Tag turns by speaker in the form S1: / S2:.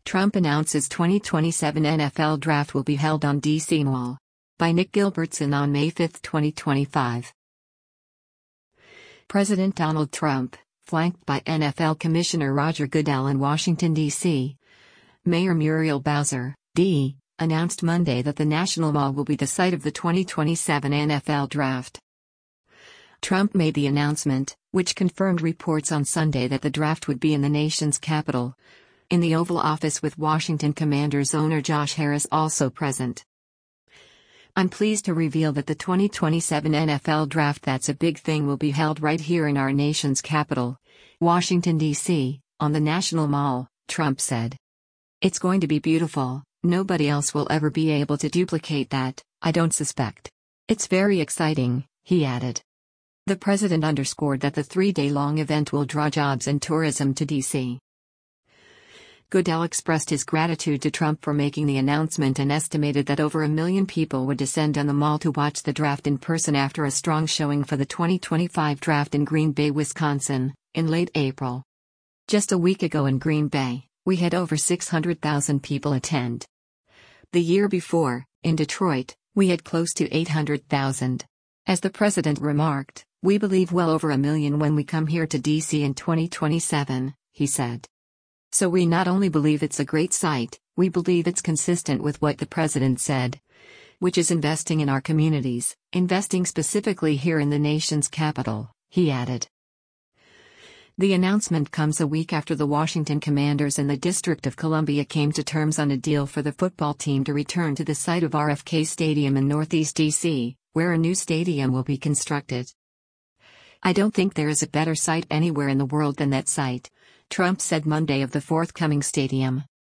S1: Trump announces 2027 NFL Draft will be held on D.C. Mall. By Nick Gilbertson on May 5, 2025. President Donald Trump, flanked by NFL Commissioner Roger Goodell in Washington, D.C. Mayor Muriel Bowser, D., announced Monday that the National Mall will be the site of the 2027 NFL Draft. Trump made the announcement, which confirmed reports on Sunday that the draft would be in the nation's capital, in the Oval Office, with Washington Commanders owner Josh Harris also present. "I'm pleased to reveal that the 2027 NFL Draft, that's a big thing, will be held right here in our nation's capital, Washington, D.C., on the National Mall," Trump said. "It's going to be beautiful. Nobody else will ever be able to duplicate that, I don't suspect. It's very exciting," he added. The president underscored that the 3-day-long event will draw jobs and tourism to D.C. Goodell expressed his gratitude to Trump for making the announcement and estimated that over 1 million people would descend on the mall to watch the draft in person after a strong showing for the 2025 draft in Green Bay, Wisconsin, in late April. "Just a week ago in Green Bay, we had over 600,000 people attend. The year before, in Detroit, we had close to 800,000. As the president remarked, "We believe well over 1 million when we come here to D.C. in 2027, he said. "So we not only believe it's a great site, we believe it's consistent with what the president said, which is investing in our communities, investing specifically here in the nation's capital," he added. The announcement comes a week after the Washington Commanders and the District of Columbia came to terms on a deal for the football team to return to the site of RFK Stadium in Northeast D.C., where a new stadium will be constructed. "I don't think there is a better site anywhere in the world than that site," Trump said Monday of the forthcoming stadium.